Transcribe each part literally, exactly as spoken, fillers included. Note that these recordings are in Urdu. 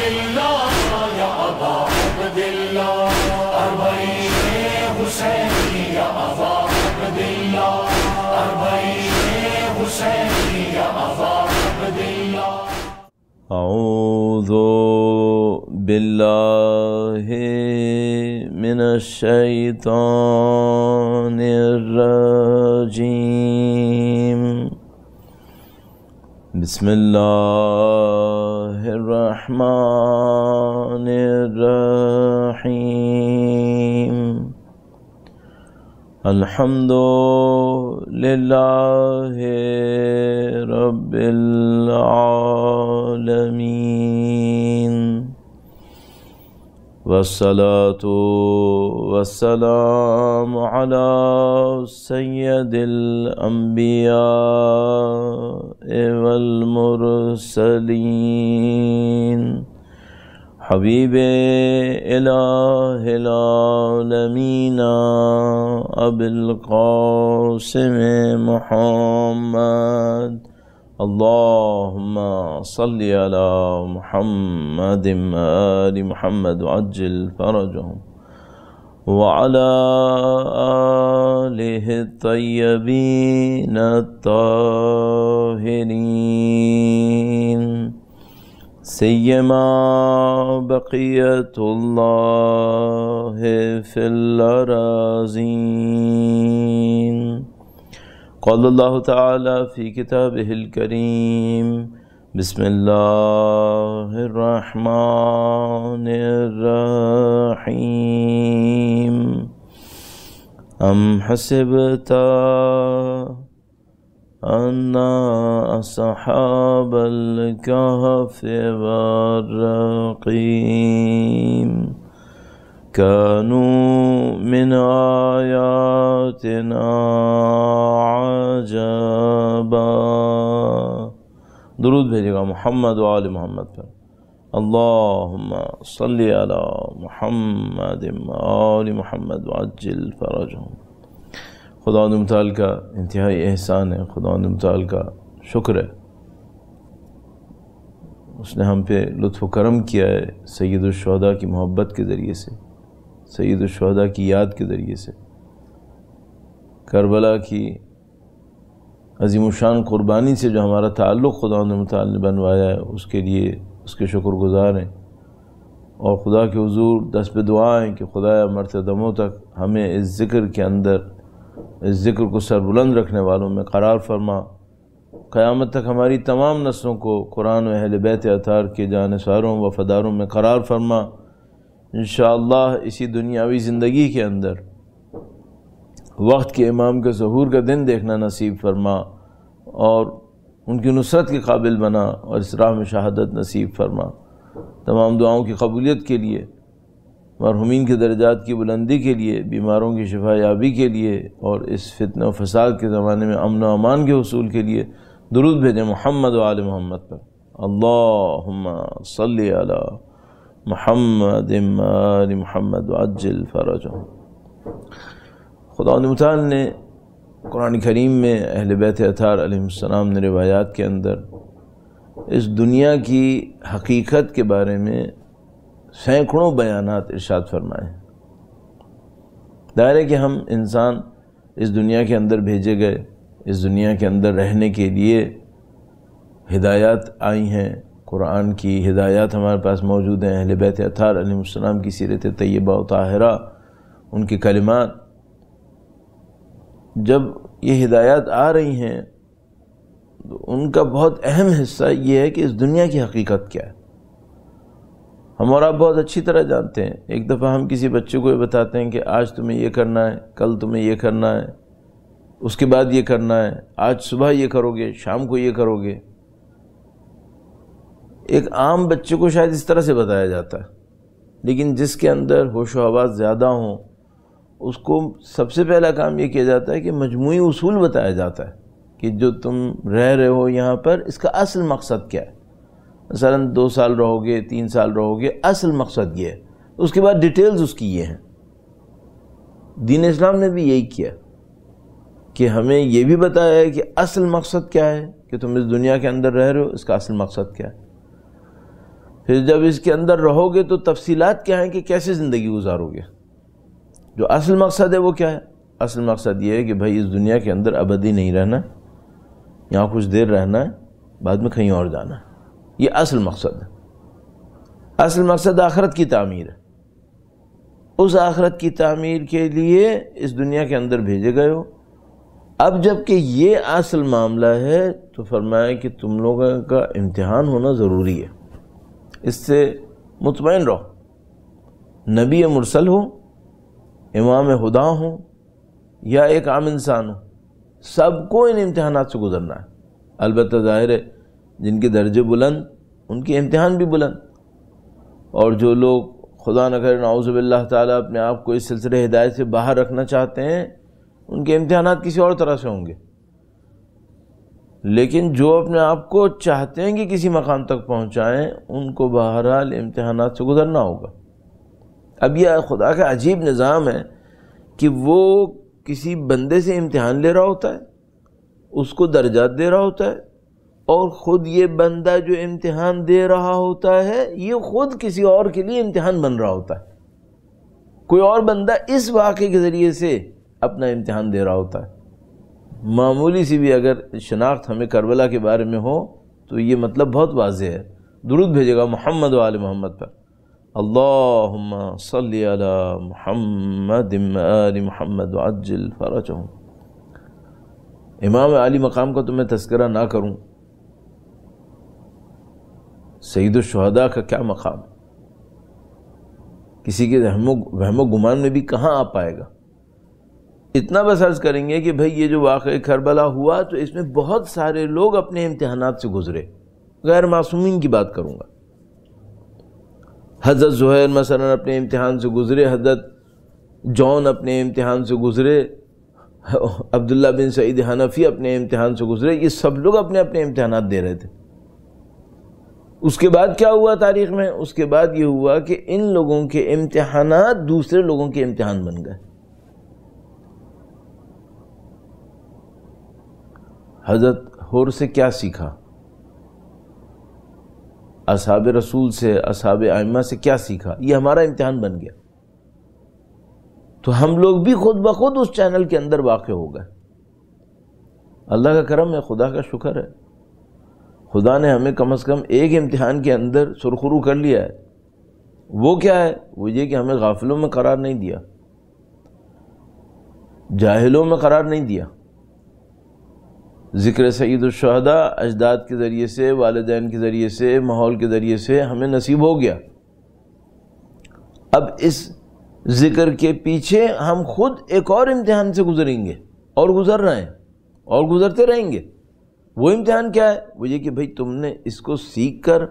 الله يا أبا عبد الله أربعين حسيني يا أبا عبد الله أربعين حسيني يا أبا عبد الله. أعوذ بالله من الشيطان الرجيم. بسم الله الرحمن الرحيم. الحمد لله رب العالمين والصلاة والسلام على سيد الأنبياء والمرسلين حبيب إله العالمين أبي القاسم محمد. اللهم صل على محمد وآل محمد وعجل فرجهم وعلى آله الطيبين الطاهرين سيما بقية الله في الأراضين. قال الله تعالى في كتابه الكريم: بسم الله الرحمن الرحيم. أم حسبت أن أصحاب الكهف والرقيم كانوا من آياتنا عجبا. درود بھیجے گا محمد و آل محمد پر. اللہم صلی علی محمد و آل محمد وعجل فرجہم. خدا متعال کا انتہائی احسان ہے، خدا متعال کا شکر ہے، اس نے ہم پہ لطف و کرم کیا ہے سید الشہداء کی محبت کے ذریعے سے، سید الشہداء کی یاد کے ذریعے سے. کربلا کی عظیم الشان قربانی سے جو ہمارا تعلق خدا متعال نے بنوایا ہے، اس کے لیے اس کے شکر گزار ہیں، اور خدا کے حضور دست پہ دعا ہیں کہ خدایا مرتے دموں تک ہمیں اس ذکر کے اندر، اس ذکر کو سربلند رکھنے والوں میں قرار فرما. قیامت تک ہماری تمام نسلوں کو قرآن و اہل بیت اطہار کے جانثاروں و وفاداروں میں قرار فرما. انشاءاللہ اسی دنیاوی زندگی کے اندر وقت کے امام کے ظہور کا دن دیکھنا نصیب فرما، اور ان کی نصرت کے قابل بنا، اور اس راہ میں شہادت نصیب فرما. تمام دعاؤں کی قبولیت کے لیے، مرحومین کے درجات کی بلندی کے لیے، بیماروں کی شفا یابی کے لیے، اور اس فتنہ و فساد کے زمانے میں امن و امان کے حصول کے لیے درود بھیجیں محمد و آل محمد پر. اللہم صلی علی محمد و آل محمد وعجل فرجہم. خدا متعال نے قرآن کریم میں اہل بیت اطہار علیہ السلام نے روایات کے اندر اس دنیا کی حقیقت کے بارے میں سینکڑوں بیانات ارشاد فرمائے ہیں. ظاہر ہے کہ ہم انسان اس دنیا کے اندر بھیجے گئے، اس دنیا کے اندر رہنے کے لیے ہدایات آئی ہیں، قرآن کی ہدایات ہمارے پاس موجود ہیں، اہل بیت اطہار علیہ السلام کی سیرت طیبہ و طاہرہ، ان کے کلمات. جب یہ ہدایات آ رہی ہیں تو ان کا بہت اہم حصہ یہ ہے کہ اس دنیا کی حقیقت کیا ہے. ہم اور آپ بہت اچھی طرح جانتے ہیں. ایک دفعہ ہم کسی بچے کو یہ بتاتے ہیں کہ آج تمہیں یہ کرنا ہے، کل تمہیں یہ کرنا ہے، اس کے بعد یہ کرنا ہے، آج صبح یہ کرو گے، شام کو یہ کرو گے. ایک عام بچے کو شاید اس طرح سے بتایا جاتا ہے، لیکن جس کے اندر ہوش و حواس زیادہ ہوں اس کو سب سے پہلا کام یہ کیا جاتا ہے کہ مجموعی اصول بتایا جاتا ہے کہ جو تم رہ رہے ہو یہاں پر، اس کا اصل مقصد کیا ہے. مثلا دو سال رہو گے، تین سال رہو گے، اصل مقصد یہ ہے. اس کے بعد ڈیٹیلز اس کی یہ ہیں. دین اسلام نے بھی یہی کیا کہ ہمیں یہ بھی بتایا ہے کہ اصل مقصد کیا ہے، کہ تم اس دنیا کے اندر رہ رہے ہو، اس کا اصل مقصد کیا ہے. پھر جب اس کے اندر رہو گے تو تفصیلات کیا ہیں کہ کیسے زندگی گزارو گے. جو اصل مقصد ہے وہ کیا ہے؟ اصل مقصد یہ ہے کہ بھائی اس دنیا کے اندر ابدی نہیں رہنا، یہاں کچھ دیر رہنا ہے، بعد میں کہیں اور جانا ہے. یہ اصل مقصد ہے. اصل مقصد آخرت کی تعمیر ہے. اس آخرت کی تعمیر کے لیے اس دنیا کے اندر بھیجے گئے ہو. اب جب کہ یہ اصل معاملہ ہے تو فرمایا کہ تم لوگوں کا امتحان ہونا ضروری ہے. اس سے مطمئن رہو. نبی مرسل ہو، امام خدا ہوں یا ایک عام انسان ہو، سب کو ان امتحانات سے گزرنا ہے. البتہ ظاہر ہے جن کے درجے بلند ان کے امتحان بھی بلند، اور جو لوگ خدا نہ کرے نعوذ باللہ تعالیٰ اپنے آپ کو اس سلسلے ہدایت سے باہر رکھنا چاہتے ہیں، ان کے امتحانات کسی اور طرح سے ہوں گے. لیکن جو اپنے آپ کو چاہتے ہیں کہ کسی مقام تک پہنچائیں، ان کو بہرحال امتحانات سے گزرنا ہوگا. اب یہ خدا کا عجیب نظام ہے کہ وہ کسی بندے سے امتحان لے رہا ہوتا ہے، اس کو درجات دے رہا ہوتا ہے، اور خود یہ بندہ جو امتحان دے رہا ہوتا ہے یہ خود کسی اور کے لیے امتحان بن رہا ہوتا ہے. کوئی اور بندہ اس واقعے کے ذریعے سے اپنا امتحان دے رہا ہوتا ہے. معمولی سی بھی اگر شناخت ہمیں کربلا کے بارے میں ہو تو یہ مطلب بہت واضح ہے. درود بھیجے گا محمد و آل محمد پر. اللہم صلی علی محمد و آل محمد وعجل فرجہم. امام علی مقام کا تو میں تذکرہ نہ کروں، سید الشہداء کا کیا مقام، کسی کے وہم و گمان میں بھی کہاں آ پائے گا. اتنا بس عرض کریں گے کہ بھئی یہ جو واقعہ کربلا ہوا تو اس میں بہت سارے لوگ اپنے امتحانات سے گزرے. غیر معصومین کی بات کروں گا. حضرت زہیر مثلا اپنے امتحان سے گزرے، حضرت جون اپنے امتحان سے گزرے، عبداللہ بن سعید حنفی اپنے امتحان سے گزرے. یہ سب لوگ اپنے اپنے امتحانات دے رہے تھے. اس کے بعد کیا ہوا تاریخ میں؟ اس کے بعد یہ ہوا کہ ان لوگوں کے امتحانات دوسرے لوگوں کے امتحان بن گئے. حضرت حور سے کیا سیکھا، اصحاب رسول سے، اصحاب ائمہ سے کیا سیکھا، یہ ہمارا امتحان بن گیا. تو ہم لوگ بھی خود بخود اس چینل کے اندر واقع ہو گئے. اللہ کا کرم ہے، خدا کا شکر ہے. خدا نے ہمیں کم از کم ایک امتحان کے اندر سرخرو کر لیا ہے. وہ کیا ہے؟ وہ یہ کہ ہمیں غافلوں میں قرار نہیں دیا، جاہلوں میں قرار نہیں دیا. ذکر سید الشہداء اجداد کے ذریعے سے، والدین کے ذریعے سے، ماحول کے ذریعے سے ہمیں نصیب ہو گیا. اب اس ذکر کے پیچھے ہم خود ایک اور امتحان سے گزریں گے، اور گزر رہے ہیں اور گزرتے رہیں گے. وہ امتحان کیا ہے؟ وہ یہ کہ بھئی تم نے اس کو سیکھ کر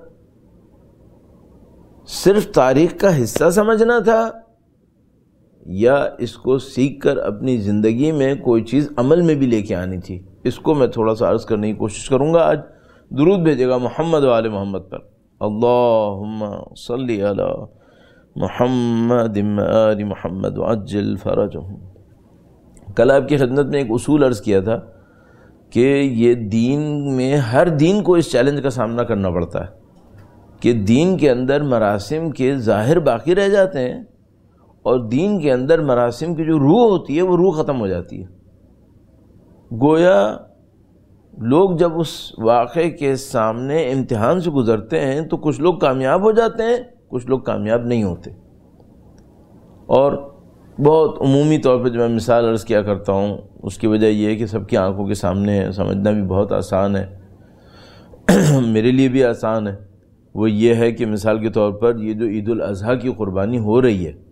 صرف تاریخ کا حصہ سمجھنا تھا، یا اس کو سیکھ کر اپنی زندگی میں کوئی چیز عمل میں بھی لے کے آنی تھی. اس کو میں تھوڑا سا عرض کرنے کی کوشش کروں گا آج. درود بھیجے گا محمد و آل محمد پر. اللہم صلی علی محمد و آل محمد وعجل فرجہم. کل آپ کی خدمت میں ایک اصول عرض کیا تھا کہ یہ دین میں ہر دین کو اس چیلنج کا سامنا کرنا پڑتا ہے کہ دین کے اندر مراسم کے ظاہر باقی رہ جاتے ہیں، اور دین کے اندر مراسم کی جو روح ہوتی ہے وہ روح ختم ہو جاتی ہے. گویا لوگ جب اس واقعے کے سامنے امتحان سے گزرتے ہیں تو کچھ لوگ کامیاب ہو جاتے ہیں، کچھ لوگ کامیاب نہیں ہوتے. اور بہت عمومی طور پہ جو میں مثال عرض کیا کرتا ہوں اس کی وجہ یہ ہے کہ سب کی آنکھوں کے سامنے ہے، سمجھنا بھی بہت آسان ہے، میرے لیے بھی آسان ہے. وہ یہ ہے کہ مثال کے طور پر یہ جو عید الاضحیٰ کی قربانی ہو رہی ہے،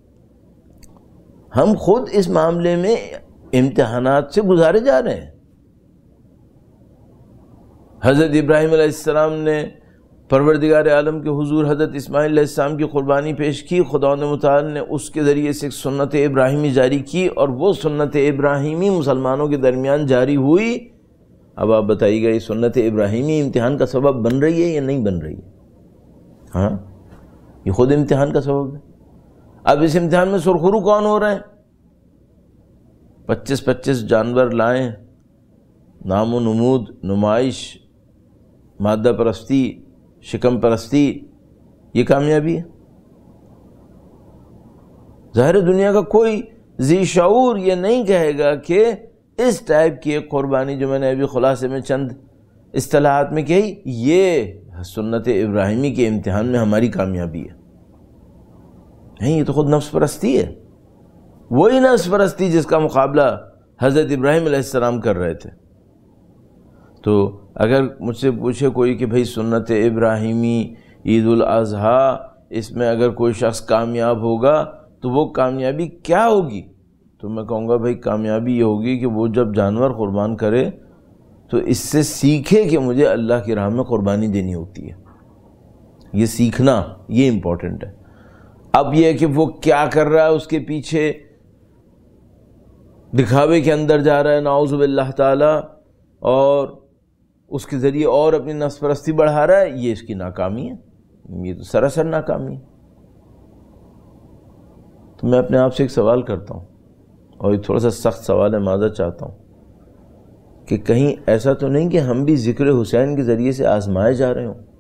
ہم خود اس معاملے میں امتحانات سے گزارے جا رہے ہیں. حضرت ابراہیم علیہ السلام نے پروردگار عالم کے حضور حضرت اسماعیل علیہ السلام کی قربانی پیش کی. خدا متعال نے اس کے ذریعے سے ایک سنت ابراہیمی جاری کی، اور وہ سنت ابراہیمی مسلمانوں کے درمیان جاری ہوئی. اب آپ بتائیے گا یہ سنت ابراہیمی امتحان کا سبب بن رہی ہے یا نہیں بن رہی ہے؟ ہاں، یہ خود امتحان کا سبب ہے. اب اس امتحان میں سرخرو کون ہو رہے ہیں؟ پچیس پچیس جانور لائیں، نام و نمود، نمائش، مادہ پرستی، شکم پرستی، یہ کامیابی ہے؟ ظاہر دنیا کا کوئی ذی شعور یہ نہیں کہے گا کہ اس ٹائپ کی ایک قربانی جو میں نے ابھی خلاصے میں چند اصطلاحات میں کہی، یہ سنت ابراہیمی کے امتحان میں ہماری کامیابی ہے۔ نہیں، یہ تو خود نفس پرستی ہے، وہی نفس پرستی جس کا مقابلہ حضرت ابراہیم علیہ السلام کر رہے تھے۔ تو اگر مجھ سے پوچھے کوئی کہ بھئی سنت ابراہیمی عید الاضحیٰ اس میں اگر کوئی شخص کامیاب ہوگا تو وہ کامیابی کیا ہوگی، تو میں کہوں گا بھئی کامیابی یہ ہوگی کہ وہ جب جانور قربان کرے تو اس سے سیکھے کہ مجھے اللہ کی راہ میں قربانی دینی ہوتی ہے۔ یہ سیکھنا یہ امپورٹنٹ ہے۔ اب یہ کہ وہ کیا کر رہا ہے اس کے پیچھے دکھاوے کے اندر جا رہا ہے نعوذ باللہ تعالی، اور اس کے ذریعے اور اپنی نفس پرستی بڑھا رہا ہے، یہ اس کی ناکامی ہے، یہ تو سراسر ناکامی ہے۔ تو میں اپنے آپ سے ایک سوال کرتا ہوں، اور یہ تھوڑا سا سخت سوال ہے، معذرت چاہتا ہوں کہ کہیں ایسا تو نہیں کہ ہم بھی ذکر حسین کے ذریعے سے آزمائے جا رہے ہوں،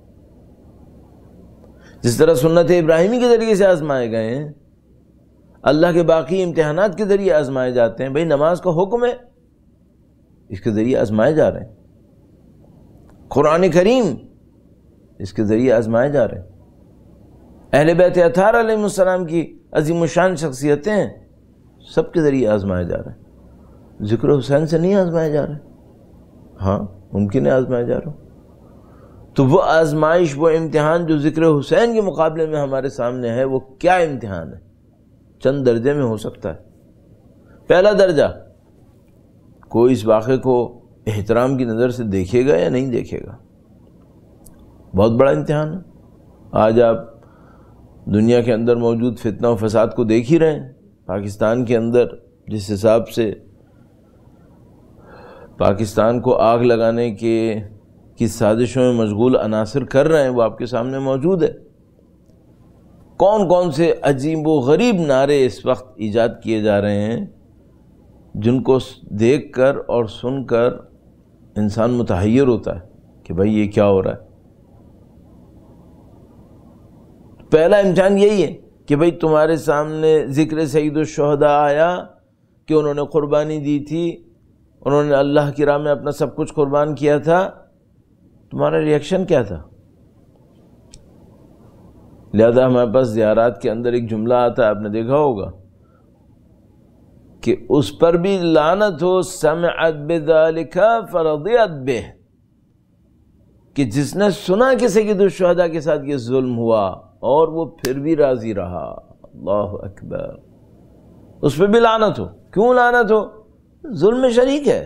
جس طرح سنت ابراہیمی کے ذریعے سے آزمائے گئے ہیں، اللہ کے باقی امتحانات کے ذریعے آزمائے جاتے ہیں۔ بھئی نماز کا حکم ہے، اس کے ذریعے آزمائے جا رہے ہیں، قرآن کریم اس کے ذریعے آزمائے جا رہے ہیں، اہل بیت اطہار علیہ السلام کی عظیم الشان شخصیتیں سب کے ذریعے آزمائے جا رہے ہیں۔ ذکر حسین سے نہیں آزمائے جا رہے؟ ہاں ممکن ہے آزمائے جا رہے ہوں۔ تو وہ آزمائش، وہ امتحان جو ذکر حسین کے مقابلے میں ہمارے سامنے ہے، وہ کیا امتحان ہے؟ چند درجے میں ہو سکتا ہے۔ پہلا درجہ، کوئی اس واقعے کو احترام کی نظر سے دیکھے گا یا نہیں دیکھے گا، بہت بڑا امتحان ہے۔ آج آپ دنیا کے اندر موجود فتنہ و فساد کو دیکھ ہی رہے ہیں۔ پاکستان کے اندر جس حساب سے پاکستان کو آگ لگانے کے کی سازشوں میں مشغول عناصر کر رہے ہیں، وہ آپ کے سامنے موجود ہے۔ کون کون سے عجیب و غریب نعرے اس وقت ایجاد کیے جا رہے ہیں، جن کو دیکھ کر اور سن کر انسان متحیر ہوتا ہے کہ بھائی یہ کیا ہو رہا ہے۔ پہلا امتحان یہی ہے کہ بھئی تمہارے سامنے ذکر سید الشہداء آیا کہ انہوں نے قربانی دی تھی، انہوں نے اللہ کی راہ میں اپنا سب کچھ قربان کیا تھا، تمہارا ریئیکشن کیا تھا؟ لہذا ہمارے پاس زیارات کے اندر ایک جملہ آتا ہے، آپ نے دیکھا ہوگا کہ اس پر بھی لعنت ہو، سمعت بذالک فرضیت بہ، کہ جس نے سنا کہ سید الشہداء کے ساتھ یہ ظلم ہوا اور وہ پھر بھی راضی رہا۔ اللہ اکبر، اس پہ بھی لعنت ہو۔ کیوں لعنت ہو؟ ظلم میں شریک ہے۔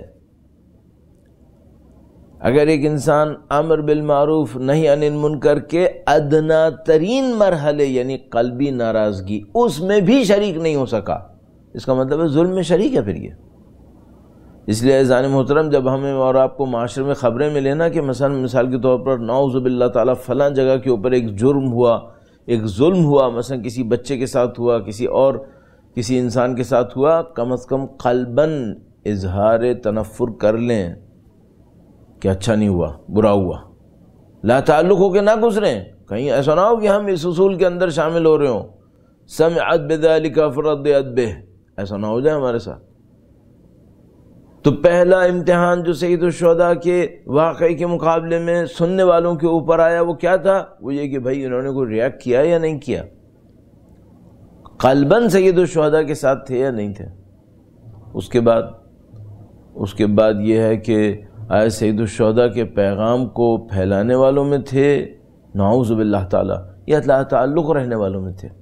اگر ایک انسان امر بالمعروف نہی عن المنکر کے ادنا ترین مرحلے یعنی قلبی ناراضگی اس میں بھی شریک نہیں ہو سکا، اس کا مطلب ہے ظلم میں شریک ہے پھر یہ۔ اس لیے عزیزان محترم، جب ہمیں اور آپ کو معاشرے میں خبریں ملیں نا کہ مثلا مثال کے طور پر نعوذ باللہ تعالیٰ فلاں جگہ کے اوپر ایک جرم ہوا، ایک ظلم ہوا، مثلا کسی بچے کے ساتھ ہوا، کسی اور کسی انسان کے ساتھ ہوا، کم از کم قلباً اظہار تنفر کر لیں کہ اچھا نہیں ہوا، برا ہوا، لا تعلق ہو کے نہ گزریں۔ کہیں ایسا نہ ہو کہ ہم اس اصول کے اندر شامل ہو رہے ہوں، سمعت بذالک فرضیت بہ، ایسا نہ ہو جائے ہمارے ساتھ۔ تو پہلا امتحان جو سید الشہداء کے واقعے کے مقابلے میں سننے والوں کے اوپر آیا وہ کیا تھا؟ وہ یہ کہ بھائی انہوں نے کوئی ریاکٹ کیا یا نہیں کیا، قلباً سید الشہداء کے ساتھ تھے یا نہیں تھے۔ اس کے بعد اس کے بعد یہ ہے کہ آئے سید الشہداء کے پیغام کو پھیلانے والوں میں تھے نعوذ باللہ تعالی، یا لا تعلق رہنے والوں میں تھے۔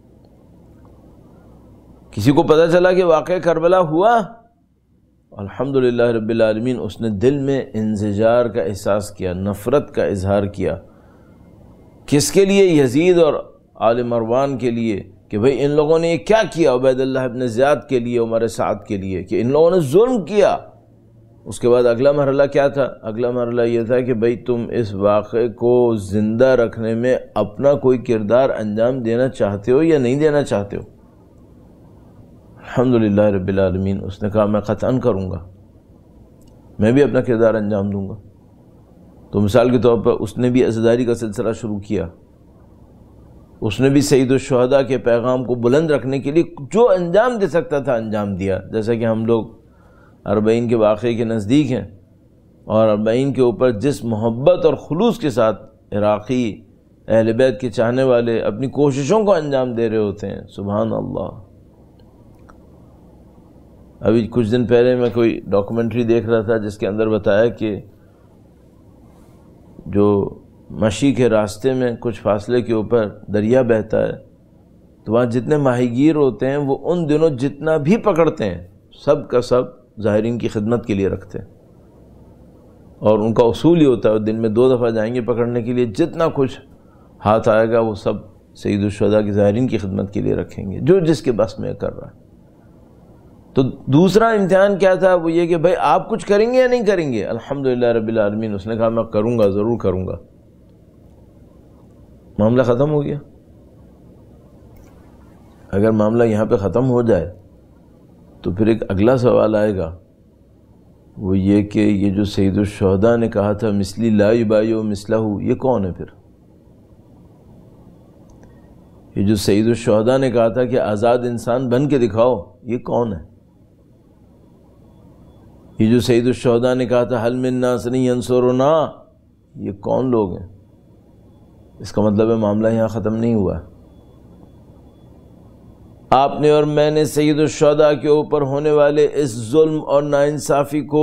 کسی کو پتہ چلا کہ واقعہ کربلا ہوا، الحمدللہ رب العالمین، اس نے دل میں انزجار کا احساس کیا، نفرت کا اظہار کیا۔ کس کے لیے؟ یزید اور آل مروان کے لیے، کہ بھئی ان لوگوں نے یہ کیا کیا، عبید اللہ ابن زیاد کے لیے، عمر سعد کے لیے، کہ ان لوگوں نے ظلم کیا۔ اس کے بعد اگلا مرحلہ کیا تھا؟ اگلا مرحلہ یہ تھا کہ بھئی تم اس واقعے کو زندہ رکھنے میں اپنا کوئی کردار انجام دینا چاہتے ہو یا نہیں دینا چاہتے ہو؟ الحمدللہ رب العالمین، اس نے کہا میں قطعاً کروں گا، میں بھی اپنا کردار انجام دوں گا۔ تو مثال کے طور پر اس نے بھی عزاداری کا سلسلہ شروع کیا، اس نے بھی سید الشہداء کے پیغام کو بلند رکھنے کے لیے جو انجام دے سکتا تھا انجام دیا. جیسا کہ ہم لوگ اربعین کے واقعے کے نزدیک ہیں، اور اربعین کے اوپر جس محبت اور خلوص کے ساتھ عراقی اہل بیت کے چاہنے والے اپنی کوششوں کو انجام دے رہے ہوتے ہیں، سبحان اللہ. ابھی کچھ دن پہلے میں کوئی ڈاکومنٹری دیکھ رہا تھا جس کے اندر بتایا کہ جو مشی کے راستے میں کچھ فاصلے کے اوپر دریا بہتا ہے، تو وہاں جتنے ماہی گیر ہوتے ہیں وہ ان دنوں جتنا بھی پکڑتے ہیں سب کا سب زائرین کی خدمت کے لیے رکھتے ہیں، اور ان کا اصول ہی ہوتا ہے دن میں دو دفعہ جائیں گے پکڑنے کے لیے، جتنا کچھ ہاتھ آئے گا وہ سب سید الشہداء کی زائرین کی خدمت کے لیے رکھیں گے، جو جس کے بس میں کر رہا ہے. تو دوسرا امتحان کیا تھا؟ وہ یہ کہ بھائی آپ کچھ کریں گے یا نہیں کریں گے؟ الحمدللہ رب العالمین، اس نے کہا میں کروں گا، ضرور کروں گا. معاملہ ختم ہو گیا. اگر معاملہ یہاں پہ ختم ہو جائے تو پھر ایک اگلا سوال آئے گا، وہ یہ کہ یہ جو سید الشہداء نے کہا تھا مثلی لا یبایع مثلہ، یہ کون ہے؟ پھر یہ جو سید الشہداء نے کہا تھا کہ آزاد انسان بن کے دکھاؤ، یہ کون ہے؟ یہ جو سید الشہداء نے کہا تھا حل من ناصر ینصرنا، یہ کون لوگ ہیں؟ اس کا مطلب ہے معاملہ یہاں ختم نہیں ہوا. آپ نے اور میں نے سید الشہداء کے اوپر ہونے والے اس ظلم اور ناانصافی کو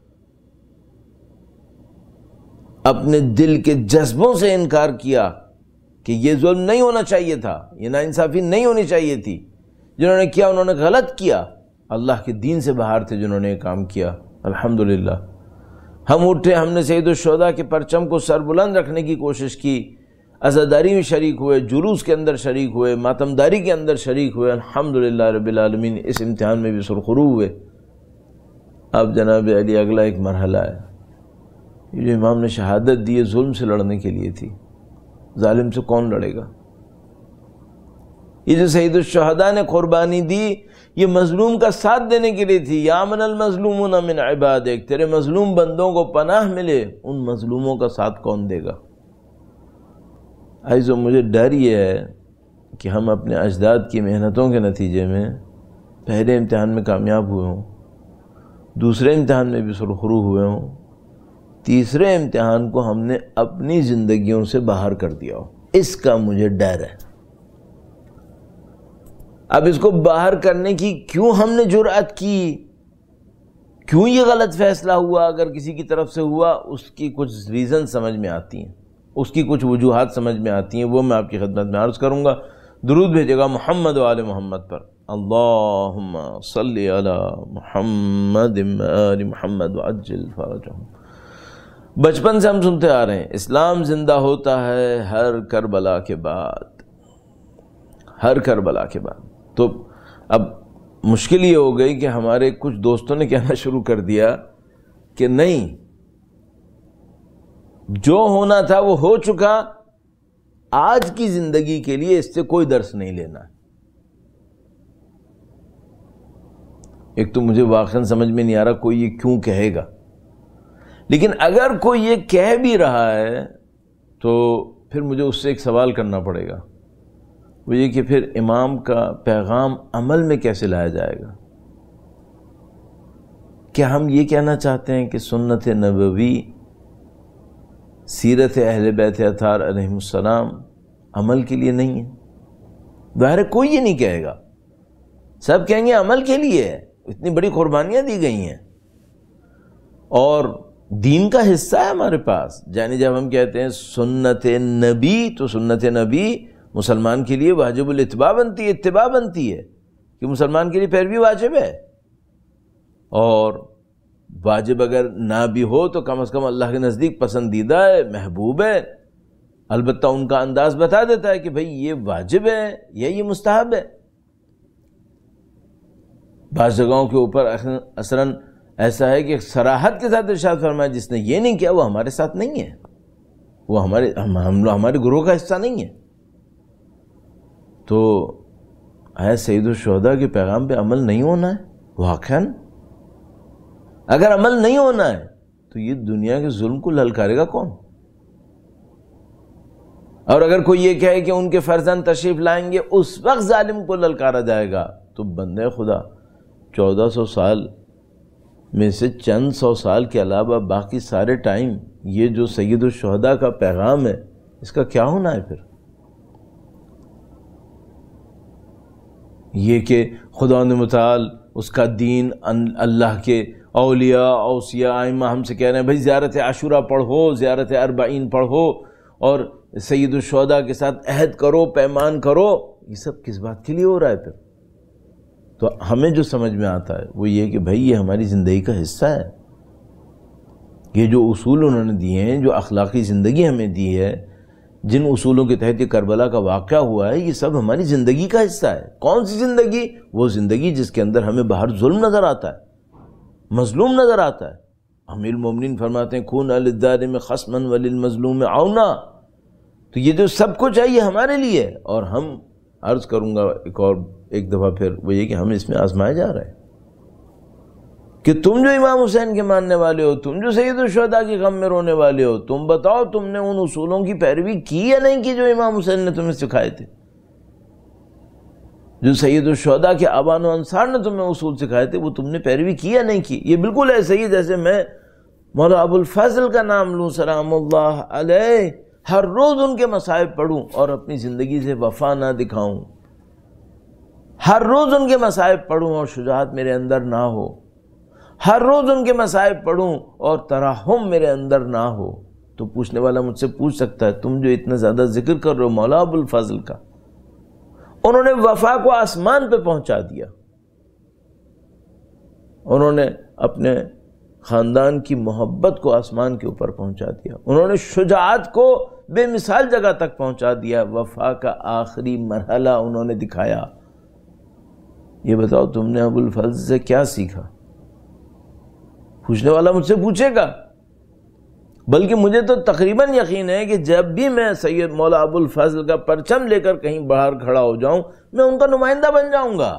اپنے دل کے جذبوں سے انکار کیا کہ یہ ظلم نہیں ہونا چاہیے تھا، یہ ناانصافی نہیں ہونی چاہیے تھی. جنہوں نے کیا انہوں نے غلط کیا، اللہ کے دین سے باہر تھے جنہوں نے یہ کام کیا. الحمدللہ ہم اٹھے، ہم نے سید الشہداء کے پرچم کو سر بلند رکھنے کی کوشش کی، عزاداری میں شریک ہوئے، جلوس کے اندر شریک ہوئے، ماتمداری کے اندر شریک ہوئے. الحمدللہ رب العالمین اس امتحان میں بھی سرخرو ہوئے. اب جناب علی اگلا ایک مرحلہ ہے. یہ جو امام نے شہادت دی ظلم سے لڑنے کے لیے تھی، ظالم سے کون لڑے گا؟ یہ جو سید الشہداء نے قربانی دی یہ مظلوم کا ساتھ دینے کے لیے تھی. یا من المظلومون من عبادک، تیرے مظلوم بندوں کو پناہ ملے، ان مظلوموں کا ساتھ کون دے گا؟ عزیزو مجھے ڈر یہ ہے کہ ہم اپنے اجداد کی محنتوں کے نتیجے میں پہلے امتحان میں کامیاب ہوئے ہوں، دوسرے امتحان میں بھی سرخرو ہوئے ہوں، تیسرے امتحان کو ہم نے اپنی زندگیوں سے باہر کر دیا ہو. اس کا مجھے ڈر ہے. اب اس کو باہر کرنے کی کیوں ہم نے جرأت کی، کیوں یہ غلط فیصلہ ہوا؟ اگر کسی کی طرف سے ہوا اس کی کچھ ریزن سمجھ میں آتی ہیں، اس کی کچھ وجوہات سمجھ میں آتی ہیں، وہ میں آپ کی خدمت میں عرض کروں گا. درود بھیجے گا محمد و آل محمد پر. اللہم صلی علی محمد و آل محمد وعجل فرجہم. بچپن سے ہم سنتے آ رہے ہیں اسلام زندہ ہوتا ہے ہر کربلا کے بعد، ہر کربلا کے بعد. تو اب مشکل یہ ہو گئی کہ ہمارے کچھ دوستوں نے کہنا شروع کر دیا کہ نہیں، جو ہونا تھا وہ ہو چکا، آج کی زندگی کے لیے اس سے کوئی درس نہیں لینا. ایک تو مجھے واقعاً سمجھ میں نہیں آ رہا کوئی یہ کیوں کہے گا، لیکن اگر کوئی یہ کہہ بھی رہا ہے تو پھر مجھے اس سے ایک سوال کرنا پڑے گا، وہ یہ کہ پھر امام کا پیغام عمل میں کیسے لایا جائے گا؟ کیا ہم یہ کہنا چاہتے ہیں کہ سنت نبوی، سیرت اہل بیت اطہار علیہم السلام عمل کے لیے نہیں ہے؟ ظاہر ہے کوئی یہ نہیں کہے گا، سب کہیں گے عمل کے لیے ہے، اتنی بڑی قربانیاں دی گئی ہیں اور دین کا حصہ ہے ہمارے پاس. یعنی جب ہم کہتے ہیں سنت نبی تو سنت نبی مسلمان کے لیے واجب الاتباع بنتی ہے، اتباع بنتی ہے کہ مسلمان کے لیے پیروی واجب ہے، اور واجب اگر نہ بھی ہو تو کم از کم اللہ کے نزدیک پسندیدہ ہے، محبوب ہے. البتہ ان کا انداز بتا دیتا ہے کہ بھئی یہ واجب ہے یا یہ مستحب ہے. بعض جگہوں کے اوپر اثراً ایسا ہے کہ صراحت کے ساتھ ارشاد فرمایا جس نے یہ نہیں کیا وہ ہمارے ساتھ نہیں ہے، وہ ہمارے ہم ہمارے گروہ کا حصہ نہیں ہے. تو اے سید الشہداء کے پیغام پہ عمل نہیں ہونا ہے؟ واقعاً اگر عمل نہیں ہونا ہے تو یہ دنیا کے ظلم کو للکارے گا کون؟ اور اگر کوئی یہ کہے کہ ان کے فرزند تشریف لائیں گے اس وقت ظالم کو للکارا جائے گا، تو بندے خدا چودہ سو سال میں سے چند سو سال کے علاوہ باقی سارے ٹائم یہ جو سید الشہداء کا پیغام ہے اس کا کیا ہونا ہے پھر؟ یہ کہ خدا متعال اس کا دین اللہ کے اولیاء اوصیاء ائمہ ہم سے کہہ رہے ہیں بھائی زیارت عاشوراء پڑھو، زیارت اربعین پڑھو اور سید الشہداء کے ساتھ عہد کرو، پیمان کرو، یہ سب کس بات کے لیے ہو رہا ہے پھر؟ تو ہمیں جو سمجھ میں آتا ہے وہ یہ کہ بھائی یہ ہماری زندگی کا حصہ ہے، یہ جو اصول انہوں نے دیے ہیں، جو اخلاقی زندگی ہمیں دی ہے، جن اصولوں کے تحت یہ کربلا کا واقعہ ہوا ہے، یہ سب ہماری زندگی کا حصہ ہے۔ کون سی زندگی؟ وہ زندگی جس کے اندر ہمیں باہر ظلم نظر آتا ہے، مظلوم نظر آتا ہے۔ امیر المومنین فرماتے ہیں کون للظالم خصما وللمظلوم عونا، تو یہ جو سب کچھ ہے یہ ہمارے لیے ہے، اور ہم عرض کروں گا ایک اور ایک دفعہ پھر، وہ یہ کہ ہم اس میں آزمائے جا رہے ہیں کہ تم جو امام حسین کے ماننے والے ہو، تم جو سید الشہداء کی غم میں رونے والے ہو، تم بتاؤ تم نے ان اصولوں کی پیروی کی یا نہیں کی جو امام حسین نے تمہیں سکھائے تھے، جو سید الشہداء کے آبان و انصار نے تمہیں اصول سکھائے تھے، وہ تم نے پیروی کی یا نہیں کی؟ یہ بالکل ایسے ہی جیسے میں مولا ابو الفضل کا نام لوں سلام اللہ علیہ، ہر روز ان کے مصائب پڑھوں اور اپنی زندگی سے وفا نہ دکھاؤں، ہر روز ان کے مصائب پڑھوں اور شجاعت میرے اندر نہ ہو، ہر روز ان کے مصائب پڑھوں اور ترحم میرے اندر نہ ہو، تو پوچھنے والا مجھ سے پوچھ سکتا ہے تم جو اتنا زیادہ ذکر کر رہے ہو مولا ابو الفضل کا، انہوں نے وفا کو آسمان پہ پہنچا دیا، انہوں نے اپنے خاندان کی محبت کو آسمان کے اوپر پہنچا دیا، انہوں نے شجاعت کو بے مثال جگہ تک پہنچا دیا، وفا کا آخری مرحلہ انہوں نے دکھایا۔ یہ بتاؤ تم نے ابو الفضل سے کیا سیکھا؟ پوچھنے والا مجھ سے پوچھے گا، بلکہ مجھے تو تقریباً یقین ہے کہ جب بھی میں سید مولا ابو الفضل کا پرچم لے کر کہیں باہر کھڑا ہو جاؤں میں ان کا نمائندہ بن جاؤں گا۔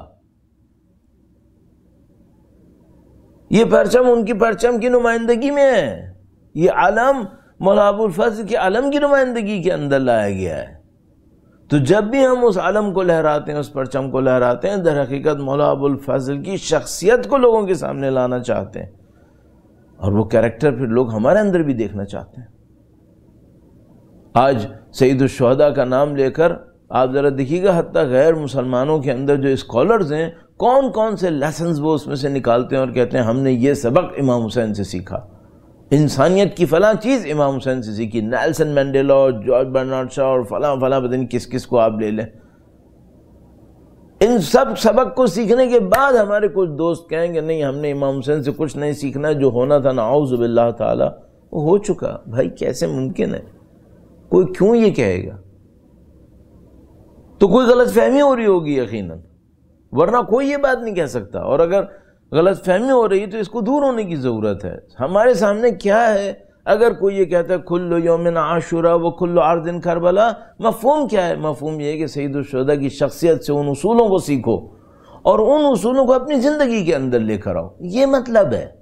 یہ پرچم ان کی پرچم کی نمائندگی میں ہے، یہ علم مولا ابو الفضل کے علم کی نمائندگی کے اندر لایا گیا ہے۔ تو جب بھی ہم اس علم کو لہراتے ہیں، اس پرچم کو لہراتے ہیں، در حقیقت مولا ابو الفضل کی شخصیت کو لوگوں کے سامنے لانا چاہتے ہیں، اور وہ کیریکٹر پھر لوگ ہمارے اندر بھی دیکھنا چاہتے ہیں۔ آج سید الشہداء کا نام لے کر آپ ذرا دیکھیے گا، حتیٰ غیر مسلمانوں کے اندر جو اسکالرز ہیں، کون کون سے لیسنز وہ اس میں سے نکالتے ہیں اور کہتے ہیں ہم نے یہ سبق امام حسین سے سیکھا، انسانیت کی فلاں چیز امام حسین سے سیکھی، نیلسن مینڈیلا اور جارج برنارڈ شاہ اور فلاں فلاں پتہ نہیں کس کس کو آپ لے لیں، ان سب سبق کو سیکھنے کے بعد ہمارے کچھ دوست کہیں گے نہیں ہم نے امام حسین سے کچھ نہیں سیکھنا، جو ہونا تھا نعوذ باللہ تعالی وہ ہو چکا۔ بھائی کیسے ممکن ہے؟ کوئی کیوں یہ کہے گا؟ تو کوئی غلط فہمی ہو رہی ہوگی یقیناً، ورنہ کوئی یہ بات نہیں کہہ سکتا، اور اگر غلط فہمی ہو رہی تو اس کو دور ہونے کی ضرورت ہے۔ ہمارے سامنے کیا ہے؟ اگر کوئی یہ کہتا ہے کل یوم عاشوراء و کل ارض کربلا، مفہوم کیا ہے؟ مفہوم یہ ہے کہ سید الشہداء کی شخصیت سے ان اصولوں کو سیکھو اور ان اصولوں کو اپنی زندگی کے اندر لے کر آؤ، یہ مطلب ہے۔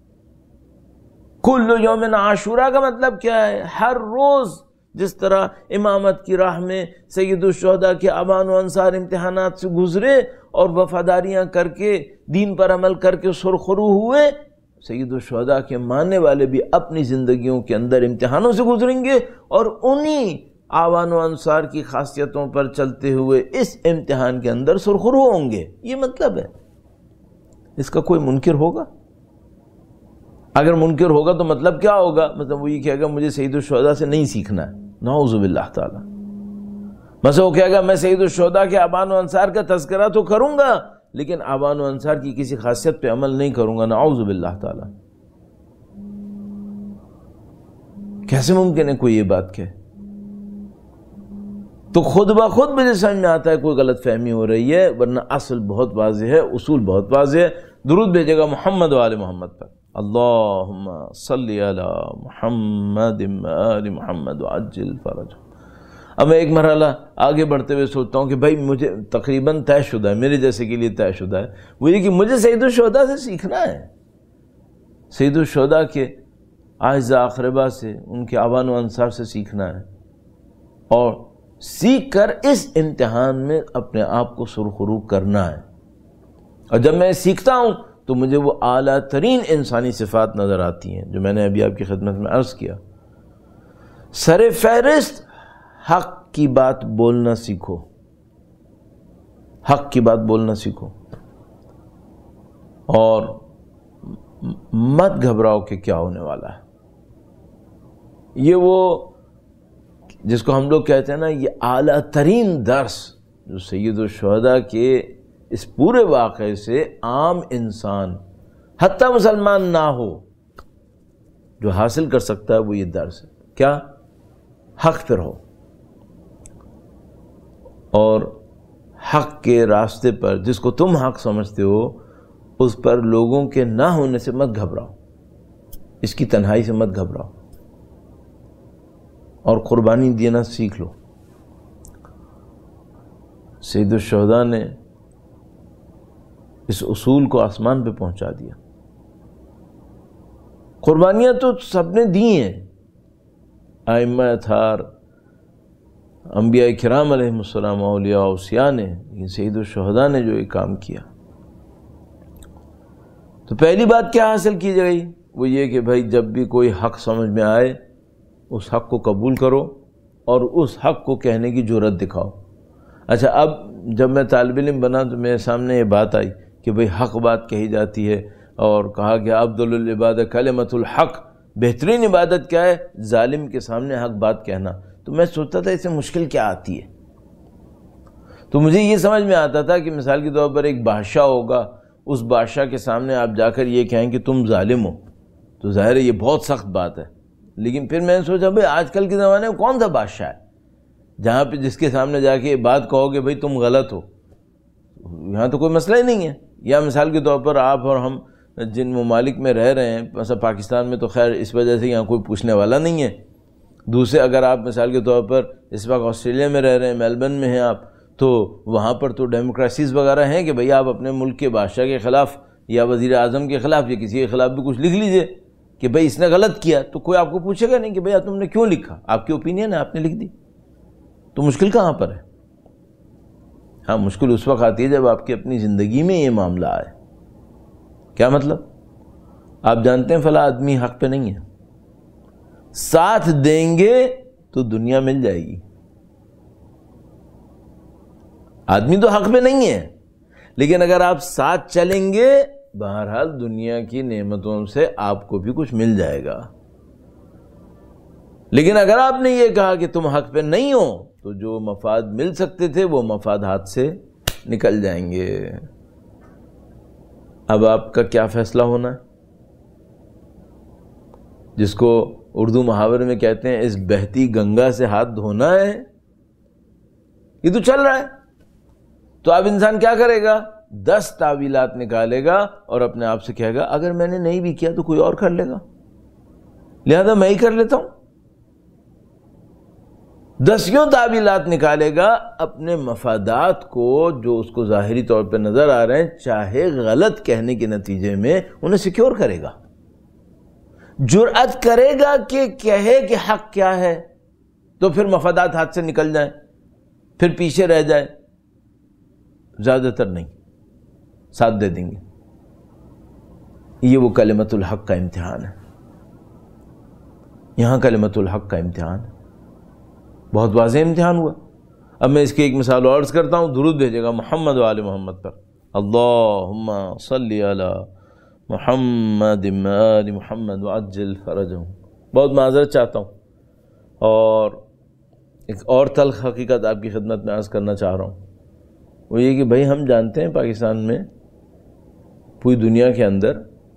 کل یوم عاشوراء کا مطلب کیا ہے؟ ہر روز جس طرح امامت کی راہ میں سید الشہداء کے آبان و انصار امتحانات سے گزرے اور وفاداریاں کر کے دین پر عمل کر کے سرخرو ہوئے، سید الشہداء کے ماننے والے بھی اپنی زندگیوں کے اندر امتحانوں سے گزریں گے اور انہی آبان و انصار کی خاصیتوں پر چلتے ہوئے اس امتحان کے اندر سرخرو ہوں گے، یہ مطلب ہے۔ اس کا کوئی منکر ہوگا؟ اگر منکر ہوگا تو مطلب کیا ہوگا؟ مطلب وہ یہ کہے گا مجھے سید الشہداء سے نہیں سیکھنا ہے، نعوذ باللہ تعالی۔ مثلا وہ کہے گا میں سید الشہداء کے آبان و انصار کا تذکرہ تو کروں گا لیکن آبان و انصار کی کسی خاصیت پہ عمل نہیں کروں گا، نعوذ باللہ تعالی۔ کیسے ممکن ہے کوئی یہ بات کہے؟ تو خود بخود مجھے سمجھ میں آتا ہے کوئی غلط فہمی ہو رہی ہے، ورنہ اصل بہت واضح ہے، اصول بہت واضح ہے۔ درود بھیجے گا محمد و آل محمد پر، اللہم صلی علی محمد آل محمد وعجل فرج۔ اب میں ایک مرحلہ آگے بڑھتے ہوئے سوچتا ہوں کہ بھائی مجھے تقریباً طے شدہ ہے، میرے جیسے کے لیے طے شدہ ہے، وہ یہ کہ مجھے سید الشہداء سے سیکھنا ہے، سید الشہداء کے اعزاء اقربا سے، ان کے آبان و انصار سے سیکھنا ہے، اور سیکھ کر اس امتحان میں اپنے آپ کو سرخرو کرنا ہے. اور جب میں سیکھتا ہوں تو مجھے وہ اعلیٰ ترین انسانی صفات نظر آتی ہیں جو میں نے ابھی آپ کی خدمت میں عرض کیا. سر فہرست حق کی بات بولنا سیکھو، حق کی بات بولنا سیکھو، اور مت گھبراؤ کہ کیا ہونے والا ہے. یہ وہ جس کو ہم لوگ کہتے ہیں نا، یہ اعلیٰ ترین درس جو سید الشہداء کے اس پورے واقعے سے عام انسان حتیٰ مسلمان نہ ہو جو حاصل کر سکتا ہے، وہ یہ درس ہے. کیا؟ حق پر ہو، اور حق کے راستے پر جس کو تم حق سمجھتے ہو اس پر لوگوں کے نہ ہونے سے مت گھبراؤ، اس کی تنہائی سے مت گھبراؤ، اور قربانی دینا سیکھ لو. سید الشہداء نے اس اصول کو آسمان پہ پہنچا دیا. قربانیاں تو سب نے دی ہیں، ائمہ اطہار، انبیاء کرام علیہ السلام، اولیاء اوصیاء نے، لیکن سید الشہداء نے جو یہ کام کیا. تو پہلی بات کیا حاصل کی گئی؟ وہ یہ کہ بھائی جب بھی کوئی حق سمجھ میں آئے اس حق کو قبول کرو اور اس حق کو کہنے کی جرأت دکھاؤ. اچھا، اب جب میں طالب علم بنا تو میرے سامنے یہ بات آئی کہ بھئی حق بات کہی جاتی ہے، اور کہا کہ افضل العبادہ کلمۃ الحق، بہترین عبادت کیا ہے؟ ظالم کے سامنے حق بات کہنا. تو میں سوچتا تھا اس سے مشکل کیا آتی ہے. تو مجھے یہ سمجھ میں آتا تھا کہ مثال کے طور پر ایک بادشاہ ہوگا، اس بادشاہ کے سامنے آپ جا کر یہ کہیں کہ تم ظالم ہو، تو ظاہر ہے یہ بہت سخت بات ہے. لیکن پھر میں نے سوچا بھئی آج کل کے زمانے میں کون سا بادشاہ ہے جہاں پہ جس کے سامنے جا کے یہ بات کہو کہ بھئی تم غلط ہو؟ یہاں تو کوئی مسئلہ ہی نہیں ہے. یا مثال کے طور پر آپ اور ہم جن ممالک میں رہ رہے ہیں، مثلا پاکستان میں تو خیر اس وجہ سے یہاں کوئی پوچھنے والا نہیں ہے. دوسرے اگر آپ مثال کے طور پر اس وقت آسٹریلیا میں رہ رہے ہیں، میلبرن میں ہیں آپ، تو وہاں پر تو ڈیموکریسیز وغیرہ ہیں کہ بھئی آپ اپنے ملک کے بادشاہ کے خلاف یا وزیر اعظم کے خلاف یا کسی کے خلاف بھی کچھ لکھ لیجئے کہ بھئی اس نے غلط کیا، تو کوئی آپ کو پوچھے گا نہیں کہ بھئی تم نے کیوں لکھا، آپ کی اوپینین ہے، آپ نے لکھ دی. تو مشکل کہاں پر ہے؟ ہاں، مشکل اس وقت آتی ہے جب آپ کی اپنی زندگی میں یہ معاملہ آئے. کیا مطلب؟ آپ جانتے ہیں فلاں آدمی حق پہ نہیں ہے، ساتھ دیں گے تو دنیا مل جائے گی. آدمی تو حق پہ نہیں ہے، لیکن اگر آپ ساتھ چلیں گے بہرحال دنیا کی نعمتوں سے آپ کو بھی کچھ مل جائے گا. لیکن اگر آپ نے یہ کہا کہ تم حق پہ نہیں ہو تو جو مفاد مل سکتے تھے وہ مفاد ہاتھ سے نکل جائیں گے. اب آپ کا کیا فیصلہ ہونا ہے؟ جس کو اردو محاورے میں کہتے ہیں اس بہتی گنگا سے ہاتھ دھونا ہے، یہ تو چل رہا ہے. تو اب انسان کیا کرے گا؟ دس تعویلات نکالے گا اور اپنے آپ سے کہے گا اگر میں نے نہیں بھی کیا تو کوئی اور کر لے گا، لہذا میں ہی کر لیتا ہوں. دسیوں تعویلات نکالے گا اپنے مفادات کو جو اس کو ظاہری طور پہ نظر آ رہے ہیں، چاہے غلط کہنے کے نتیجے میں انہیں سیکیور کرے گا. جرأت کرے گا کہ کہے کہ حق کیا ہے، تو پھر مفادات ہاتھ سے نکل جائیں، پھر پیچھے رہ جائے. زیادہ تر نہیں، ساتھ دے دیں گے. یہ وہ کلمۃ الحق کا امتحان ہے. یہاں کلمۃ الحق کا امتحان ہے، بہت واضح امتحان ہوا. اب میں اس کی ایک مثال اور عرض کرتا ہوں. درود بھیجے گا محمد و آل محمد پر. اللہم صلی علی محمد و آل محمد وعجل فرجہم. بہت معذرت چاہتا ہوں، اور ایک اور تلخ حقیقت آپ کی خدمت میں عرض کرنا چاہ رہا ہوں. وہ یہ کہ بھائی ہم جانتے ہیں پاکستان میں، پوری دنیا کے اندر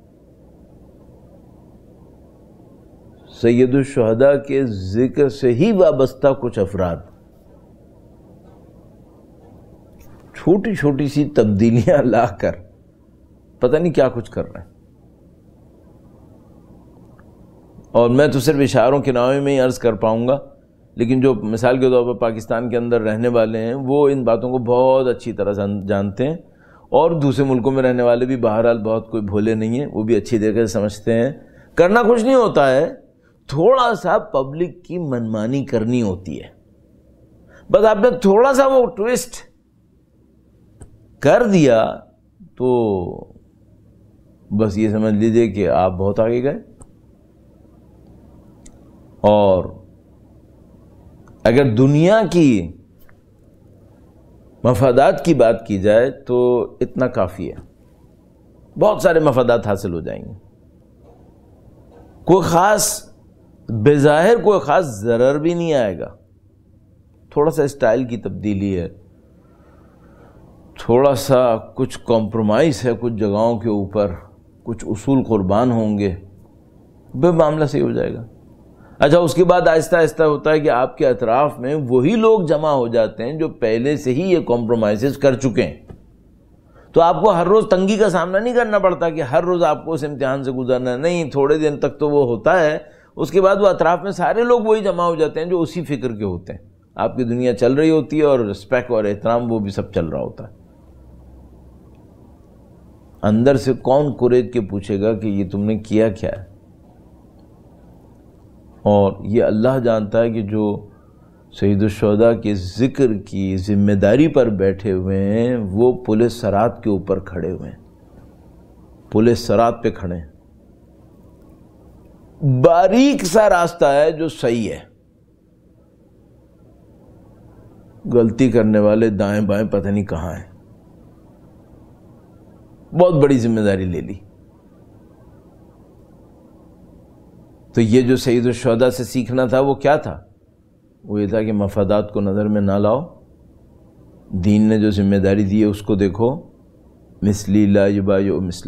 سید الشہداء کے ذکر سے ہی وابستہ کچھ افراد چھوٹی چھوٹی سی تبدیلیاں لا کر پتہ نہیں کیا کچھ کر رہے ہیں. اور میں تو صرف اشاروں کے نامے میں ہی عرض کر پاؤں گا، لیکن جو مثال کے طور پر پاکستان کے اندر رہنے والے ہیں وہ ان باتوں کو بہت اچھی طرح جانتے ہیں، اور دوسرے ملکوں میں رہنے والے بھی بہرحال بہت کوئی بھولے نہیں ہیں، وہ بھی اچھی طریقے سے سمجھتے ہیں. کرنا کچھ نہیں ہوتا ہے، تھوڑا سا پبلک کی منمانی کرنی ہوتی ہے. بس آپ نے تھوڑا سا وہ ٹویسٹ کر دیا تو بس یہ سمجھ لیجیے کہ آپ بہت آگے گئے. اور اگر دنیا کی مفادات کی بات کی جائے تو اتنا کافی ہے، بہت سارے مفادات حاصل ہو جائیں گے. کوئی خاص بظاہر کوئی خاص ضرر بھی نہیں آئے گا. تھوڑا سا اسٹائل کی تبدیلی ہے، تھوڑا سا کچھ کمپرومائز ہے کچھ جگہوں کے اوپر، کچھ اصول قربان ہوں گے، بے معاملہ صحیح ہو جائے گا. اچھا اس کے بعد آہستہ آہستہ ہوتا ہے کہ آپ کے اطراف میں وہی لوگ جمع ہو جاتے ہیں جو پہلے سے ہی یہ کمپرومائزز کر چکے ہیں. تو آپ کو ہر روز تنگی کا سامنا نہیں کرنا پڑتا کہ ہر روز آپ کو اس امتحان سے گزرنا ہے. نہیں، تھوڑے دن تک تو وہ ہوتا ہے، اس کے بعد وہ اطراف میں سارے لوگ وہی جمع ہو جاتے ہیں جو اسی فکر کے ہوتے ہیں. آپ کی دنیا چل رہی ہوتی ہے اور رسپیکٹ اور احترام وہ بھی سب چل رہا ہوتا ہے. اندر سے کون کریج کے پوچھے گا کہ یہ تم نے کیا کیا ہے؟ اور یہ اللہ جانتا ہے کہ جو سید الشہداء کے ذکر کی ذمہ داری پر بیٹھے ہوئے ہیں وہ پل صراط کے اوپر کھڑے ہوئے ہیں، پل صراط پہ کھڑے ہیں. باریک سا راستہ ہے جو صحیح ہے، غلطی کرنے والے دائیں بائیں پتہ نہیں کہاں ہیں. بہت بڑی ذمہ داری لے لی. تو یہ جو سید الشہداء سے سیکھنا تھا وہ کیا تھا؟ وہ یہ تھا کہ مفادات کو نظر میں نہ لاؤ، دین نے جو ذمہ داری دی ہے اس کو دیکھو. مثلی لا یبایع مثلہ،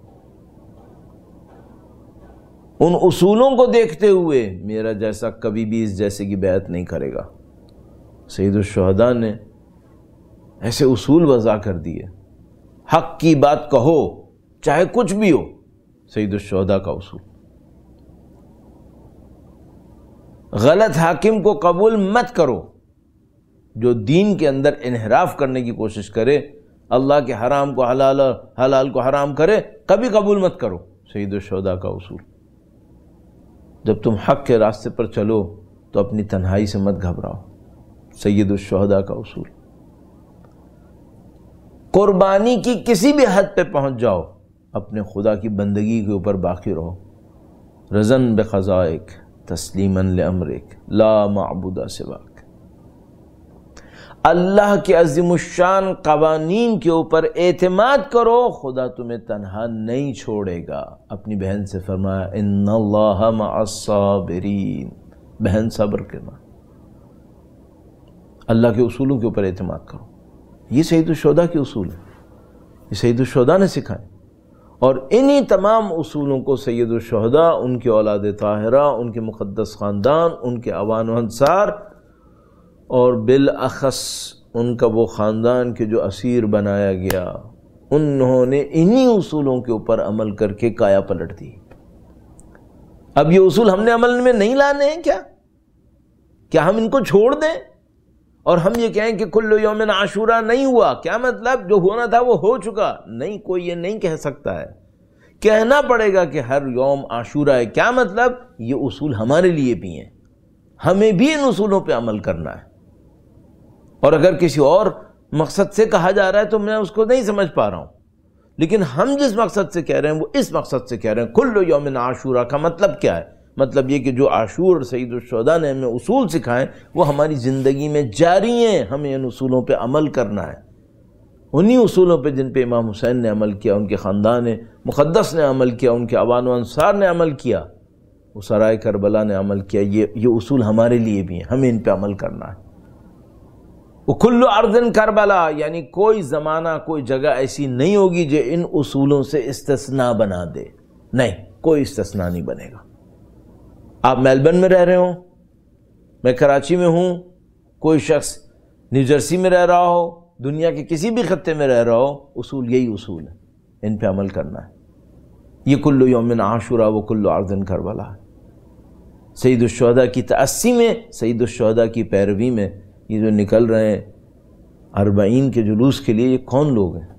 ان اصولوں کو دیکھتے ہوئے میرا جیسا کبھی بھی اس جیسے کی بیعت نہیں کرے گا. سید الشہداء نے ایسے اصول وضع کر دیے. حق کی بات کہو چاہے کچھ بھی ہو، سید الشہداء کا اصول. غلط حاکم کو قبول مت کرو، جو دین کے اندر انحراف کرنے کی کوشش کرے، اللہ کے حرام کو حلال حلال کو حرام کرے، کبھی قبول مت کرو. سید الشہداء کا اصول. جب تم حق کے راستے پر چلو تو اپنی تنہائی سے مت گھبراؤ. سید الشہداء کا اصول. قربانی کی کسی بھی حد پہ پہنچ جاؤ، اپنے خدا کی بندگی کے اوپر باقی رہو. رضن بقضائک تسلیما لامرک لا معبود سواک. اللہ کے عظیم الشان قوانین کے اوپر اعتماد کرو، خدا تمہیں تنہا نہیں چھوڑے گا. اپنی بہن سے فرمایا ان اللہ مع الصابرین، بہن صبر کرنا. اللہ کے اصولوں کے اوپر اعتماد کرو. یہ سید الشہداء کے اصول ہیں، یہ سید الشہداء نے سکھائے. اور انہی تمام اصولوں کو سید الشہداء، ان کے اولاد طاہرہ، ان کے مقدس خاندان، ان کے اعوان و انصار، اور بالاخص ان کا وہ خاندان کے جو اسیر بنایا گیا، انہوں نے انہی اصولوں کے اوپر عمل کر کے کایا پلٹ دی. اب یہ اصول ہم نے عمل میں نہیں لانے ہیں کیا؟ کیا ہم ان کو چھوڑ دیں اور ہم یہ کہیں کہ کل یوم عاشورہ نہیں ہوا؟ کیا مطلب؟ جو ہونا تھا وہ ہو چکا. نہیں، کوئی یہ نہیں کہہ سکتا ہے. کہنا پڑے گا کہ ہر یوم عاشورہ ہے. کیا مطلب؟ یہ اصول ہمارے لیے بھی ہیں، ہمیں بھی ان اصولوں پہ عمل کرنا ہے. اور اگر کسی اور مقصد سے کہا جا رہا ہے تو میں اس کو نہیں سمجھ پا رہا ہوں، لیکن ہم جس مقصد سے کہہ رہے ہیں وہ اس مقصد سے کہہ رہے ہیں. کل یوم عاشورہ کا مطلب کیا ہے؟ مطلب یہ کہ جو عاشور سید الشہداء نے ہمیں اصول سکھائے وہ ہماری زندگی میں جاری ہیں. ہمیں ان اصولوں پہ عمل کرنا ہے. انہی اصولوں پہ جن پہ امام حسین نے عمل کیا، ان کے خاندان مقدس نے عمل کیا، ان کے اعوان و انصار نے عمل کیا، وہ سرائے کربلا نے عمل کیا. یہ یہ اصول ہمارے لیے بھی ہیں، ہمیں ان پہ عمل کرنا ہے. وہ کل ارض کربلا، یعنی کوئی زمانہ کوئی جگہ ایسی نہیں ہوگی جو ان اصولوں سے استثناء بنا دے. نہیں، کوئی استثناء نہیں بنے گا. آپ میلبرن میں رہ رہے ہوں، میں کراچی میں ہوں، کوئی شخص نیو جرسی میں رہ رہا ہو، دنیا کے کسی بھی خطے میں رہ رہا ہو، اصول یہی اصول ہے، ان پہ عمل کرنا ہے. یہ کل یوم عاشورہ و کل ارض کربلا ہے. سید الشہداء کی تأسی میں، سید الشہداء کی پیروی میں یہ جو نکل رہے ہیں اربعین کے جلوس کے لیے، یہ کون لوگ ہیں؟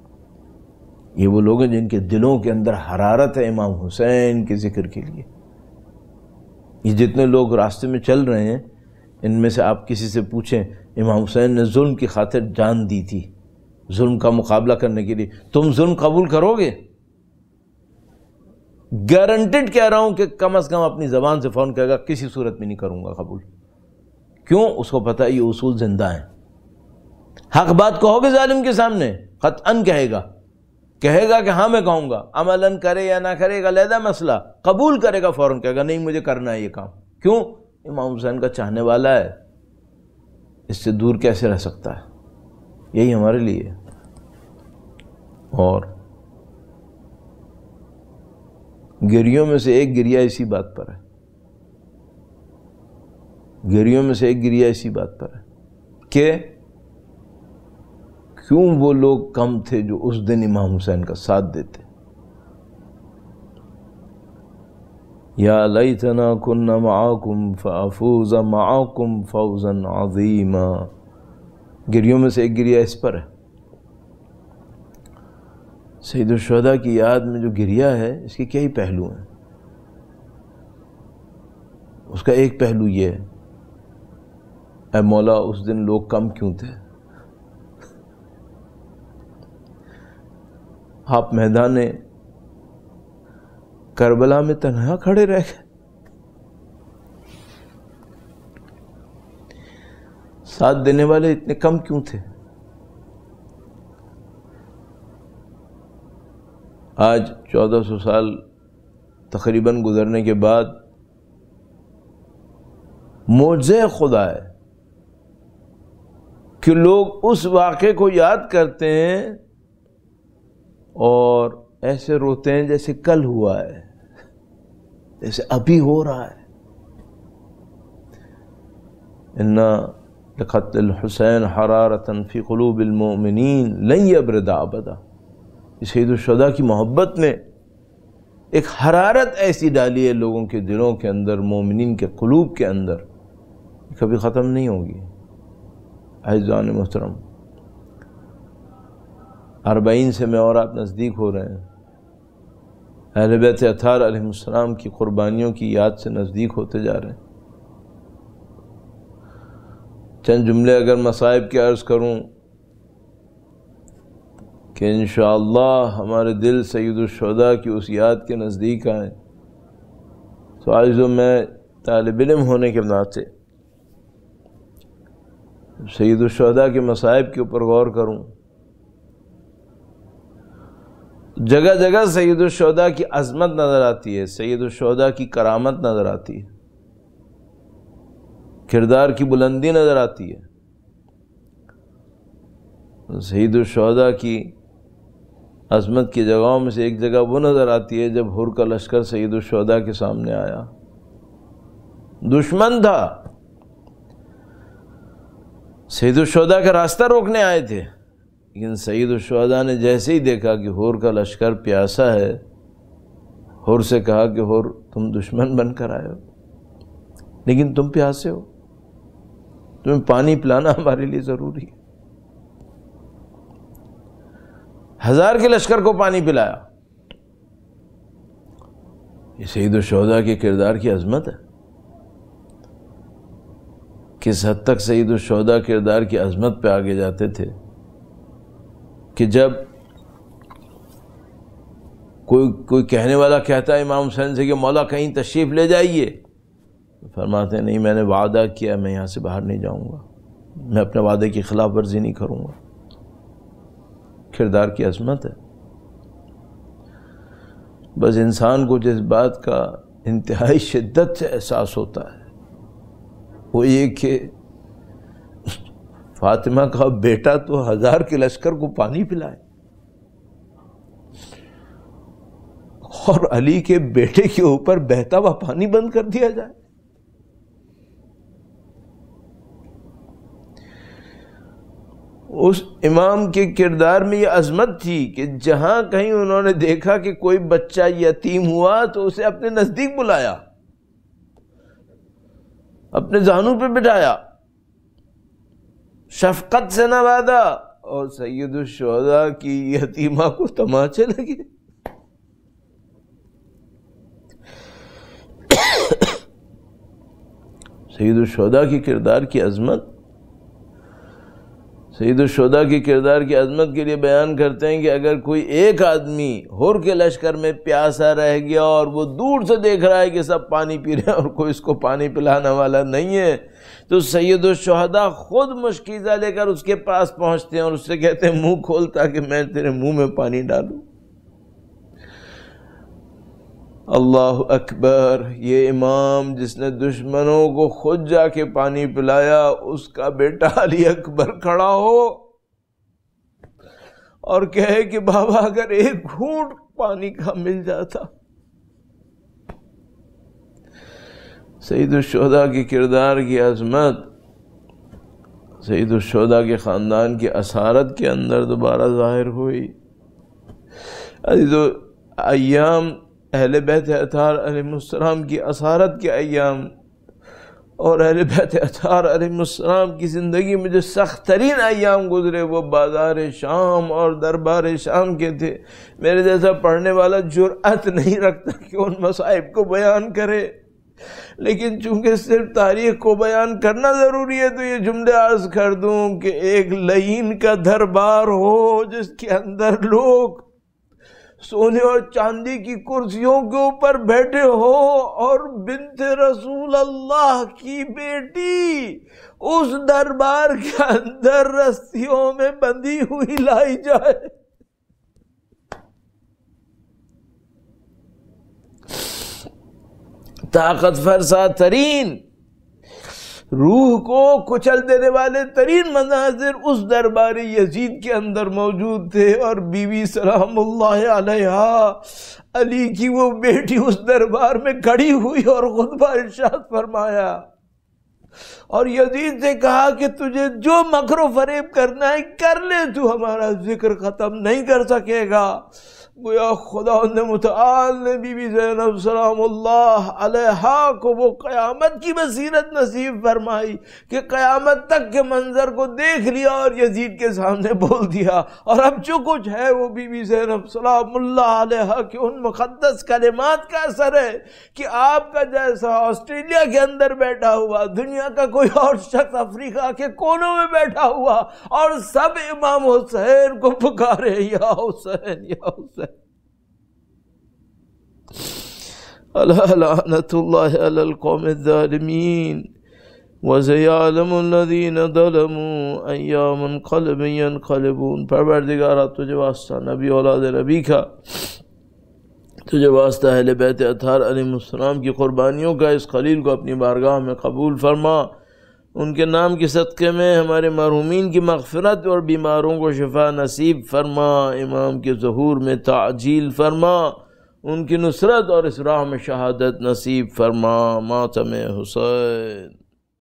یہ وہ لوگ ہیں جن کے دلوں کے اندر حرارت ہے امام حسین کے ذکر کے لیے. یہ جتنے لوگ راستے میں چل رہے ہیں، ان میں سے آپ کسی سے پوچھیں امام حسین نے ظلم کی خاطر جان دی تھی ظلم کا مقابلہ کرنے کے لیے، تم ظلم قبول کرو گے؟ گارنٹیڈ کہہ رہا ہوں کہ کم از کم اپنی زبان سے فون کہے گا کسی صورت میں نہیں کروں گا قبول. کیوں؟ اس کو پتہ ہے یہ اصول زندہ ہیں. حق بات کہو گے ظالم کے سامنے، قطعاً کہے گا کہے گا کہ ہاں میں کہوں گا، عملاً کرے یا نہ کرے گا علیحدہ مسئلہ، قبول کرے گا فوراً کہے گا نہیں مجھے کرنا ہے یہ کام. کیوں؟ امام حسین کا چاہنے والا ہے، اس سے دور کیسے رہ سکتا ہے؟ یہی ہمارے لیے. اور گریوں میں سے ایک گریہ اسی بات پر ہے، گریوں میں سے ایک گریہ اسی بات پر ہے کہ کیوں وہ لوگ کم تھے جو اس دن امام حسین کا ساتھ دیتے. یا لیتنا کنا معاکم فافوز معاکم فوزا عظیما. گریوں میں سے ایک گریہ اس پر ہے. سید الشہداء کی یاد میں جو گریہ ہے اس کے کئی پہلو ہیں. اس کا ایک پہلو یہ ہے اے مولا اس دن لوگ کم کیوں تھے؟ آپ میدان کربلا میں تنہا کھڑے رہ گئے، ساتھ دینے والے اتنے کم کیوں تھے؟ آج چودہ سو سال تقریباً گزرنے کے بعد معجزہ خدا ہے کہ لوگ اس واقعے کو یاد کرتے ہیں اور ایسے روتے ہیں جیسے کل ہوا ہے، جیسے ابھی ہو رہا ہے. اِنَّا لِقَتْلِ الْحُسَيْنِ حَرَارَةً فِي قُلُوبِ الْمُؤْمِنِينَ لَن يَبْرِدَ أَبَدًا. سید الشہداء کی محبت نے ایک حرارت ایسی ڈالی ہے لوگوں کے دلوں کے اندر، مومنین کے قلوب کے اندر، کبھی ختم نہیں ہوگی. عزیزان محترم، اربعین سے میں اور آپ نزدیک ہو رہے ہیں، اہل بیت اطہار علیہ السلام کی قربانیوں کی یاد سے نزدیک ہوتے جا رہے ہیں. چند جملے اگر مصائب کے عرض کروں کہ انشاءاللہ ہمارے دل سید الشہداء کی اس یاد کے نزدیک آئیں تو آج جو میں طالب علم ہونے کے ناطے سید الشہداء کے مصائب کے اوپر غور کروں. جگہ جگہ سید الشہداء کی عظمت نظر آتی ہے، سید الشہداء کی کرامت نظر آتی ہے، کردار کی بلندی نظر آتی ہے. سید الشہداء کی عظمت کی جگہوں میں سے ایک جگہ وہ نظر آتی ہے جب حر کا لشکر سید الشہداء کے سامنے آیا. دشمن تھا، سید الشہداء کا راستہ روکنے آئے تھے، لیکن سید الشہداء نے جیسے ہی دیکھا کہ حر کا لشکر پیاسا ہے، حر سے کہا کہ حر تم دشمن بن کر آئے ہو لیکن تم پیاسے ہو، تمہیں پانی پلانا ہمارے لیے ضروری ہے. ہزار کے لشکر کو پانی پلایا. یہ سید الشہداء کے کردار کی عظمت ہے. کس حد تک سید الشہداء کردار کی عظمت پہ آگے جاتے تھے کہ جب کوئی کوئی کہنے والا کہتا ہے امام حسین سے کہ مولا کہیں تشریف لے جائیے، فرماتے ہیں نہیں میں نے وعدہ کیا میں یہاں سے باہر نہیں جاؤں گا، میں اپنے وعدے کی خلاف ورزی نہیں کروں گا. کردار کی عظمت ہے. بس انسان کو جس بات کا انتہائی شدت سے احساس ہوتا ہے وہ یہ کہ فاطمہ کا بیٹا تو ہزار کے لشکر کو پانی پلائے اور علی کے بیٹے کے اوپر بہتا ہوا پانی بند کر دیا جائے. اس امام کے کردار میں یہ عظمت تھی کہ جہاں کہیں انہوں نے دیکھا کہ کوئی بچہ یتیم ہوا تو اسے اپنے نزدیک بلایا، اپنے زانوں پہ بٹھایا، شفقت سے نوازا، اور سید الشہداء کی یتیمہ کو تماچے لگے. سید الشہداء کی کردار کی عظمت، سید الشہداء کی کردار کی عظمت کے لیے بیان کرتے ہیں کہ اگر کوئی ایک آدمی ہور کے لشکر میں پیاسا رہ گیا اور وہ دور سے دیکھ رہا ہے کہ سب پانی پی رہے ہیں اور کوئی اس کو پانی پلانے والا نہیں ہے، تو سید الشہداء خود مشکیزہ لے کر اس کے پاس پہنچتے ہیں اور اس سے کہتے ہیں منہ کھول تاکہ میں تیرے منہ میں پانی ڈالوں۔ اللہ اکبر! یہ امام جس نے دشمنوں کو خود جا کے پانی پلایا، اس کا بیٹا علی اکبر کھڑا ہو اور کہے کہ بابا اگر ایک گھونٹ پانی کا مل جاتا۔ سید الشہداء کی کردار کی عظمت، سید الشہداء کے خاندان کی اسارت کے اندر دوبارہ ظاہر ہوئی۔ ایام اہل بیت اطہار علیہ السلام کی اسارت کے ایام اور اہل بیت اطہار علیہ السلام کی زندگی میں جو سخت ترین ایام گزرے وہ بازار شام اور دربار شام کے تھے۔ میرے جیسا پڑھنے والا جرأت نہیں رکھتا کہ ان مصائب کو بیان کرے، لیکن چونکہ صرف تاریخ کو بیان کرنا ضروری ہے تو یہ جملے عرض کر دوں کہ ایک لعین کا دربار ہو جس کے اندر لوگ سونے اور چاندی کی کرسیوں کے اوپر بیٹھے ہو اور بنت رسول اللہ کی بیٹی اس دربار کے اندر رسیوں میں بندھی ہوئی لائی جائے۔ طاقت فرسا ترین، روح کو کچل دینے والے ترین مناظر اس دربار یزید کے اندر موجود تھے، اور بی بی سلام اللہ علیہا علی کی وہ بیٹی اس دربار میں کھڑی ہوئی اور خطبہ ارشاد فرمایا اور یزید سے کہا کہ تجھے جو مکر و فریب کرنا ہے کر لے، تو ہمارا ذکر ختم نہیں کر سکے گا۔ گویا خدا متعال نے بی بی زینب سلام اللہ علیہا کو وہ قیامت کی بصیرت نصیب فرمائی کہ قیامت تک کے منظر کو دیکھ لیا اور یزید کے سامنے بول دیا، اور اب جو کچھ ہے وہ بی بی زینب سلام اللہ علیہا کے ان مقدس کلمات کا اثر ہے کہ آپ کا جیسا آسٹریلیا کے اندر بیٹھا ہوا، دنیا کا کوئی اور شخص افریقہ کے کونوں میں بیٹھا ہوا اور سب امام حسین کو پکارے یا حسین یا حسین۔ الا لعنت اللہ علی القوم الظالمین وسیعلم الذین ظلموا ای منقلب ینقلبون۔ پروردگارہ تجھے واسطہ نبی اولاد نبی کا، تجھے واسطہ اہل بیت اطہار علیہ السلام کی قربانیوں کا اس خلیل کو اپنی بارگاہ میں قبول فرما، ان کے نام کے صدقے میں ہمارے مرحومین کی مغفرت اور بیماروں کو شفا نصیب فرما، امام کے ظہور میں تعجیل فرما، ان کی نصرت اور اس راہ میں شہادت نصیب فرما۔ ماتم حسین۔